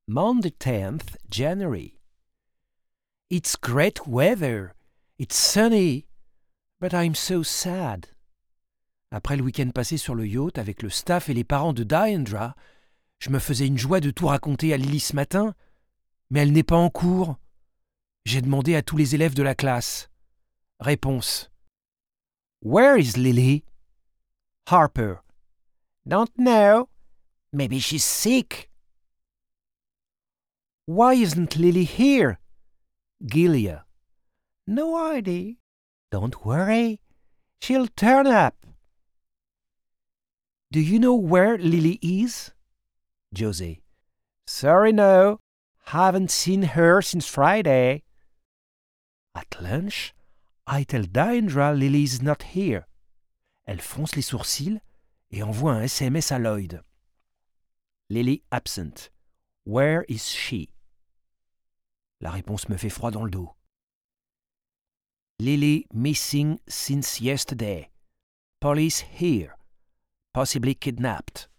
Monday 10th January. It's great weather. It's sunny. But I'm so sad. Après le week-end passé sur le yacht avec le staff et les parents de Diandra, je me faisais une joie de tout raconter à Lily ce matin, mais elle n'est pas en cours. J'ai demandé à tous les élèves de la classe. Réponse. Where is Lily? Harper. Don't know. Maybe she's sick. Why isn't Lily here? Gilia. No idea. Don't worry. She'll turn up. Do you know where Lily is? Jose. Sorry, no. Haven't seen her since Friday. At lunch, I tell Diandra Lily's not here. Elle fronce les sourcils et envoie un SMS à Lloyd. Lily absent. Where is she? La réponse me fait froid dans le dos. Lily missing since yesterday. Police here. Possibly kidnapped.